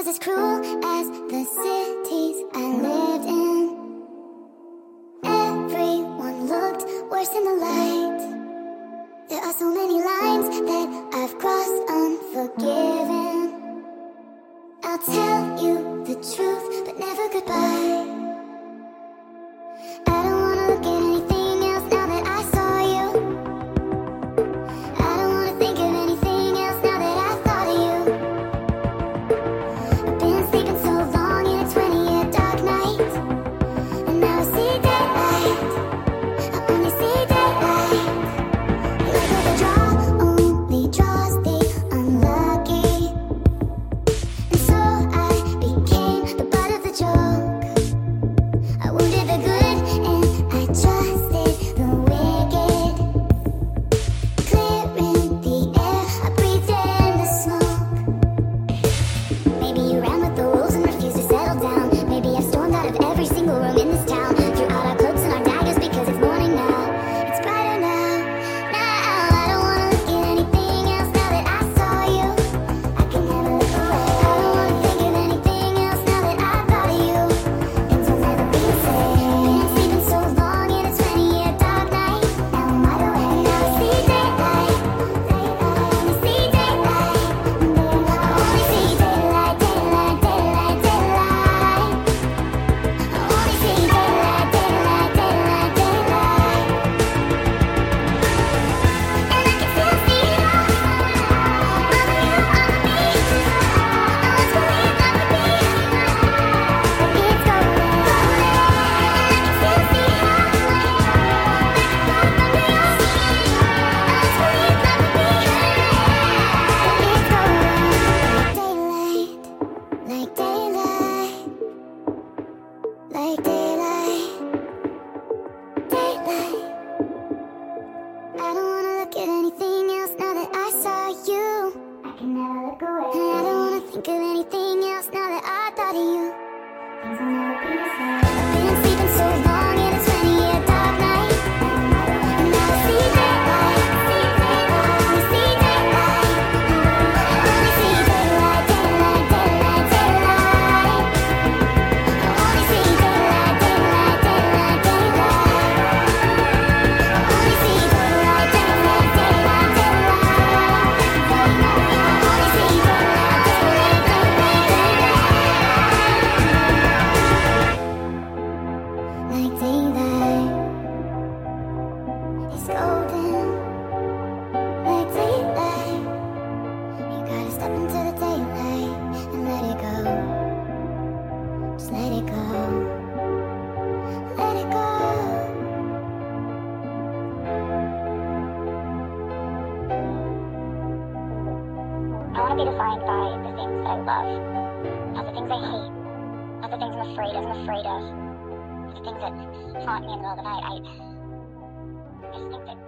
was as cruel as the cities I lived in. Everyone looked worse in the light. There are so many lines that I've crossed unforgiven. I'll tell you the truth, but never goodbye. I don't wanna look at anything else now that I saw you. I don't wanna think of anything else now that I thought of you. I've been sleeping so long in a 20-year dark night, and now I see daylight. I only see daylight. Like where the draw only draws the unlucky, and so I became the butt of the joke. I wounded the good and I trusted the wicked. Clearing the air, I breathed in the smoke. Maybe you ran with the wolves and refused to settle down. Maybe I've stormed out of every single room in this town. Threw out our cloaks and our daggers because it's morning now. It's brighter now. Now I don't wanna look at anything else now that I saw you. I can never look away. I don't wanna think of anything else now that I thought of you. Things will never be the same. Been sleeping so long in a 20-year dark night. Now I'm wide awake. Now I see daylight. I only see daylight. I only see daylight, daylight, daylight, daylight. I only see daylight, daylight, daylight, daylight. And I can still see it all. All of you, all of me. I was believed not to be, but it's going. And I can still see it all. Back and forth on the ocean. I was believed not to be, but it's going. Like daylight, like daylight, daylight. I don't wanna look at anything else now that I saw you. I can never look away. And I don't wanna think of anything else now that I thought of you. Things will never be the same. I've been sleeping so long in a 20-year dark night, and now I see daylight. I see daylight. I only see daylight, daylight, daylight, daylight. I only see daylight, daylight, daylight, daylight. I only see daylight, daylight, daylight, daylight. I only see daylight, daylight, daylight, daylight. Like daylight is golden. Like daylight, you gotta step into the daylight and let it go. Just let it go. Let it go. I want to be defined by the things that I love, not the things I hate, not the things I'm afraid of, not the things that haunt me in the middle of the night. I just think that